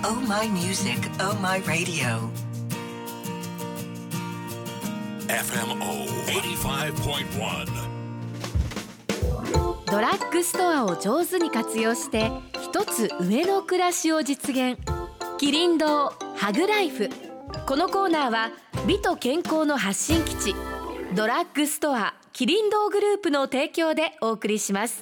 Oh My Music, Oh My Radio FMO 85.1。 ドラッグストアを上手に活用して一つ上の暮らしを実現。キリン堂ハグライフ。このコーナーは美と健康の発信基地ドラッグストアキリン堂グループの提供でお送りします。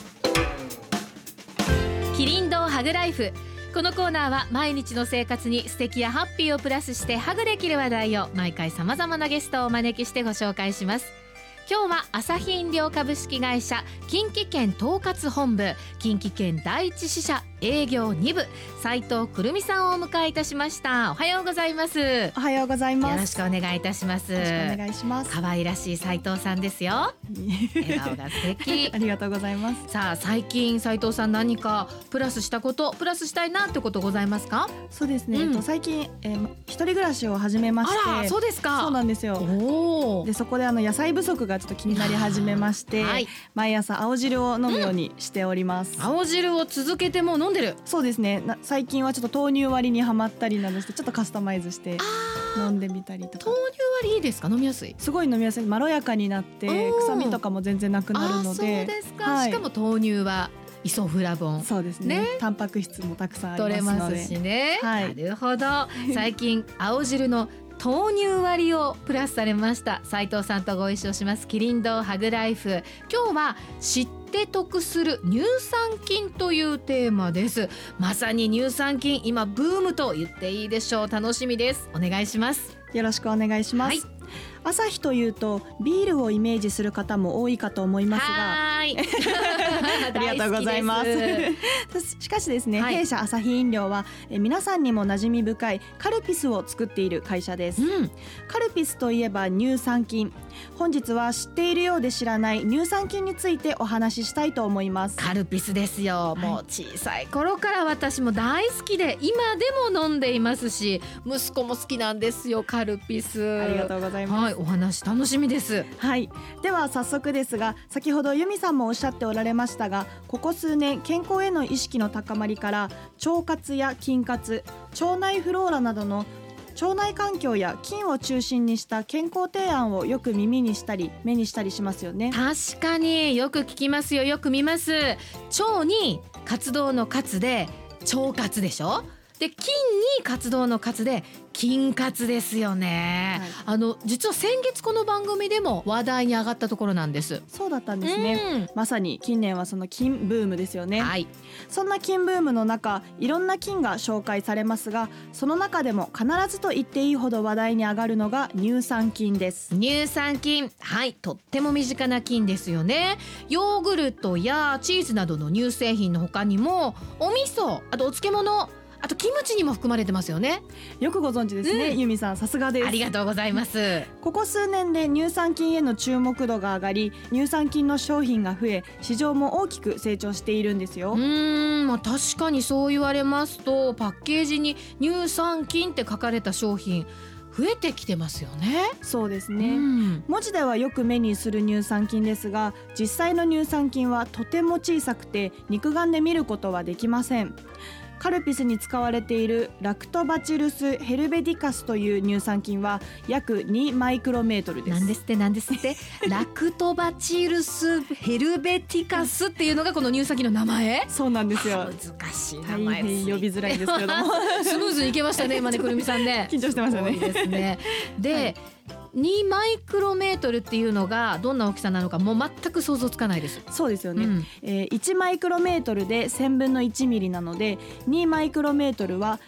キリン堂ハグライフ。このコーナーは毎日の生活に素敵やハッピーをプラスしてハグできる話題を毎回様々なゲストをお招きしてご紹介します。今日は朝日飲料株式会社近畿圏統括本部近畿圏第一支社営業2部斉藤くるみさんをお迎えいたしました。おはようございます。 おはようございます。 よろしくお願いいたします。 よろしくお願いします。 可愛らしい斉藤さんですよ。笑顔が素敵ありがとうございます。 さあ最近斉藤さん何かプラスしたことプラスしたいなってことございますか？ そうですね、最近、一人暮らしを始めまして。 あらそうですか。 そうなんですよ。でそこで野菜不足がちょっと気になり始めまして、はい、毎朝青汁を飲むようにしております、 青汁を続けても飲んでる。 そうですね。最近はちょっと豆乳割りにハマったりなどしてちょっとカスタマイズして飲んでみたりとか。 豆乳割りいいですか？飲みやすい？ すごい飲みやすい。まろやかになって臭みとかも全然なくなるので。 そうですか、 はい、 しかも豆乳はイソフラボン。 そうです ね。タンパク質もたくさんありますので取れますしね、 はい、 なるほど。最近青汁の豆乳割りをプラスされました斉藤さんとご一緒しますキリン堂ハグライフ。今日は知って得する乳酸菌というテーマです。まさに乳酸菌今ブームと言っていいでしょう。楽しみです。お願いします。 よろしくお願いします、はい。朝日というとビールをイメージする方も多いかと思いますが、 はいありがとうございますしかしですね、弊社朝日飲料は皆さんにも馴染み深いカルピスを作っている会社です、カルピスといえば乳酸菌。本日は知っているようで知らない乳酸菌についてお話ししたいと思います。 カルピスですよ、もう小さい頃から私も大好きで今でも飲んでいますし息子も好きなんですよカルピス。 ありがとうございます、 はい、お話楽しみです。 はい、では早速ですが、先ほど由美さんもおっしゃっておられましたが、ここ数年健康への意識の高まりから腸活や筋活、腸内フローラなどの腸内環境や菌を中心にした健康提案をよく耳にしたり目にしたりしますよね。 確かによく聞きますよ。よく見ます。腸に活動の活で腸活でしょ。で筋に活動の活で筋活ですよね、はい、実は先月この番組でも話題に上がったところなんです。 そうだったんですね、まさに近年はその筋ブームですよね、 はい、 そんな筋ブームの中いろんな菌が紹介されますが、その中でも必ずと言っていいほど話題に上がるのが乳酸菌です。 乳酸菌、はい、とっても身近な菌ですよね。ヨーグルトやチーズなどの乳製品の他にもお味噌、あとお漬物、あとキムチにも含まれてますよね。 よくご存知ですね、由美さん、さすがです。 ありがとうございます。 ここ数年で乳酸菌への注目度が上がり、乳酸菌の商品が増え、市場も大きく成長しているんですよ。 確かにそう言われますと、パッケージに乳酸菌って書かれた商品増えてきてますよね。 そうですね、文字ではよく目にする乳酸菌ですが、実際の乳酸菌はとても小さくて肉眼で見ることはできません。カルピスに使われているラクトバチルス・ヘルベディカスという乳酸菌は約2マイクロメートルです。 なんですってラクトバチルス・ヘルベティカスっていうのがこの乳酸菌の名前。 そうなんですよ。 難しい名前、 大変呼びづらいですけどもスムーズにいけましたね今ね、くるみさんね。 緊張してましたね。 ですね。で、2マイクロメートルっていうのがどんな大きさなのかもう全く想像つかないです。 そうですよね、1マイクロメートルで1000分の1ミリなので、2マイクロメートルは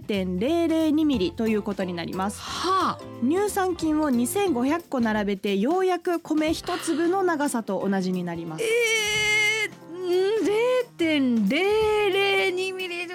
0.002 ミリということになります、乳酸菌を2500個並べてようやく米1粒の長さと同じになります。 0.002 ミリ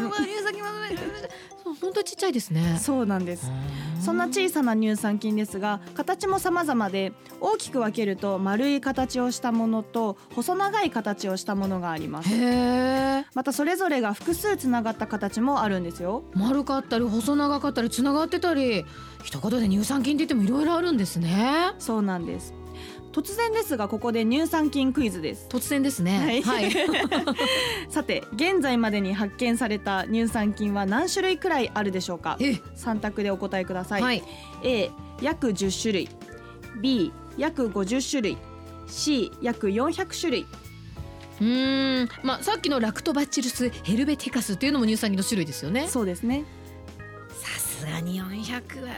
本当にちっちゃいですね。 そうなんです。そんな小さな乳酸菌ですが、形も様々で、大きく分けると丸い形をしたものと細長い形をしたものがあります。またそれぞれが複数つながった形もあるんですよ。 丸かったり細長かったりつながってたり、一言で乳酸菌って言ってもいろいろあるんですね。 そうなんです。 突然ですがここで乳酸菌クイズです。 突然ですね。はい、 さて現在までに発見された乳酸菌は何種類くらいあるでしょうか。3択でお答えください。 はい、 A 約10種類、 B 約50種類、 C 約400種類。 さっきのラクトバチルスヘルベティカスっていうのも乳酸菌の種類ですよね。 そうですね。 さすがに400は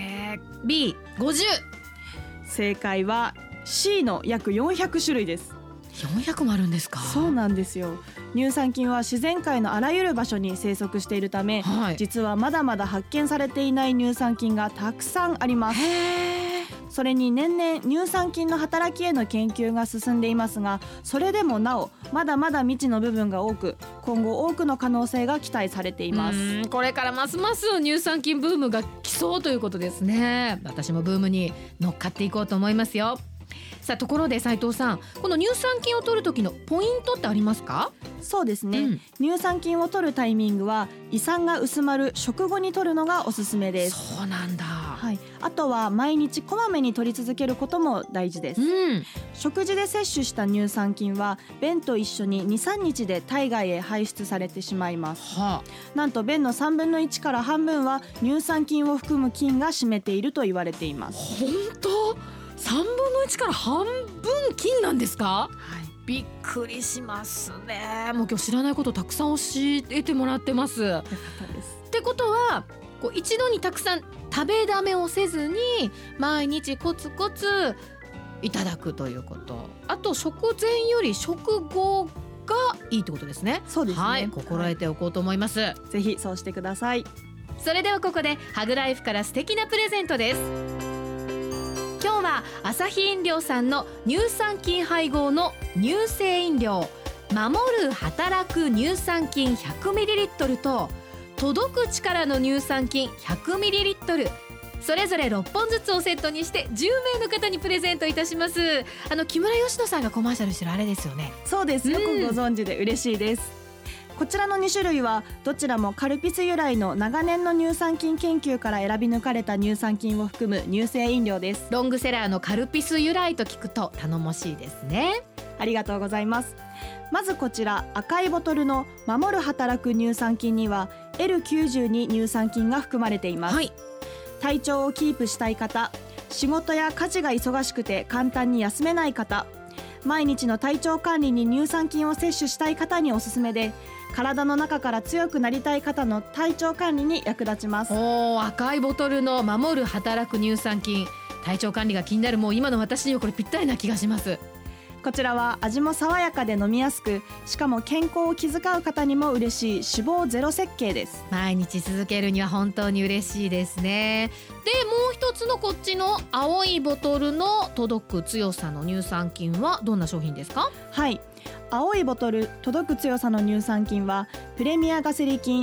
B50。 正解は C の約400種類です。 400もあるんですか。 そうなんですよ。乳酸菌は自然界のあらゆる場所に生息しているため、実はまだまだ発見されていない乳酸菌がたくさんあります。それに年々乳酸菌の働きへの研究が進んでいますが、それでもなおまだまだ未知の部分が多く、今後多くの可能性が期待されています。 これからますます乳酸菌ブームが来そうということですね。私もブームに乗っかっていこうと思いますよ。さあところで斉藤さん、この乳酸菌を取る時のポイントってありますか？ そうですね、乳酸菌を取るタイミングは胃酸が薄まる食後に取るのがおすすめです。 そうなんだ。 はい、あとは毎日こまめに取り続けることも大事です。食事で摂取した乳酸菌は便と一緒に 2,3 日で体外へ排出されてしまいます。なんと便の3分の1から半分は乳酸菌を含む菌が占めていると言われています。 本当？3分の1から半分菌なんですか？びっくりしますね。もう今日知らないことたくさん教えてもらってます。よかったです。ってことは一度にたくさん食べだめをせずに毎日コツコツいただくということ、あと食前より食後がいいってことですね。 そうですね、 はい、心得ておこうと思います。 ぜひそうしてください。 それではここでハグライフから素敵なプレゼントです。今日はアサヒ飲料さんの乳酸菌配合の乳製飲料守る働く乳酸菌 100ml と届く力の乳酸菌 100ml それぞれ6本ずつをセットにして10名の方にプレゼントいたします。木村佳乃さんがコマーシャルしてるあれですよね。 そうです。よくご存知で嬉しいです。こちらの2種類はどちらもカルピス由来の長年の乳酸菌研究から選び抜かれた乳酸菌を含む乳製飲料です。 ロングセラーのカルピス由来と聞くと頼もしいですね。 ありがとうございます。まずこちら赤いボトルの守る働く乳酸菌には L92 乳酸菌が含まれています。体調をキープしたい方、仕事や家事が忙しくて簡単に休めない方、毎日の体調管理に乳酸菌を摂取したい方におすすめで、体の中から強くなりたい方の体調管理に役立ちます。 赤いボトルの守る働く乳酸菌、体調管理が気になるもう今の私にはこれぴったりな気がします。 こちらは味も爽やかで飲みやすく、しかも健康を気遣う方にも嬉しい脂肪ゼロ設計です。 毎日続けるには本当に嬉しいですね。でもう一つのこっちの青いボトルの届く強さの乳酸菌はどんな商品ですか？ はい、青いボトル届く強さの乳酸菌はプレミアガセリ菌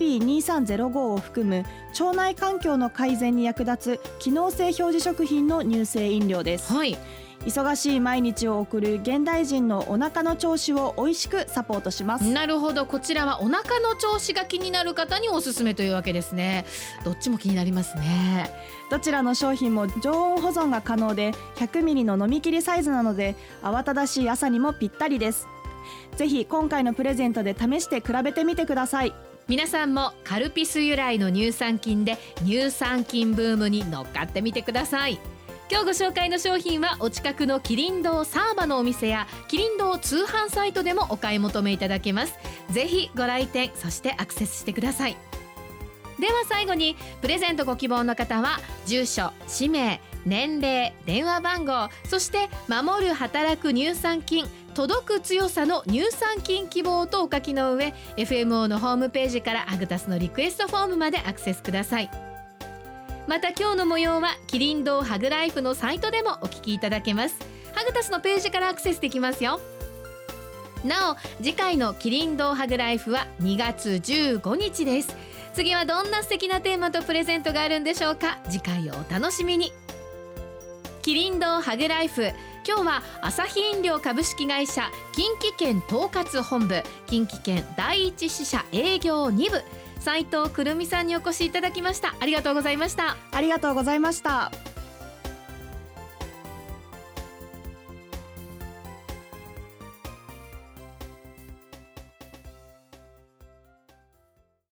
CP2305 を含む腸内環境の改善に役立つ機能性表示食品の乳製飲料です。忙しい毎日を送る現代人のお腹の調子を美味しくサポートします。 なるほど、こちらはお腹の調子が気になる方におすすめというわけですね。どっちも気になりますね。 どちらの商品も常温保存が可能で 100ml の飲み切りサイズなので慌ただしい朝にもぴったりです。ぜひ今回のプレゼントで試して比べてみてください。 皆さんもカルピス由来の乳酸菌で乳酸菌ブームに乗っかってみてください。今日ご紹介の商品はお近くのキリン堂サーバのお店やキリン堂通販サイトでもお買い求めいただけます。ぜひご来店、そしてアクセスしてください。では最後にプレゼントご希望の方は住所、氏名、年齢、電話番号、そして守る働く乳酸菌届く強さの乳酸菌希望とお書きの上 FMO のホームページからアグタスのリクエストフォームまでアクセスください。また今日の模様はキリン堂ハグライフのサイトでもお聞きいただけます。ハグタスのページからアクセスできますよ。なお次回のキリン堂ハグライフは2月15日です。次はどんな素敵なテーマとプレゼントがあるんでしょうか。次回をお楽しみに。キリン堂ハグライフ、今日はアサヒ飲料株式会社近畿圏統括本部近畿圏第一支社営業2部斉藤くるみさんにお越しいただきました。ありがとうございました。 ありがとうございました。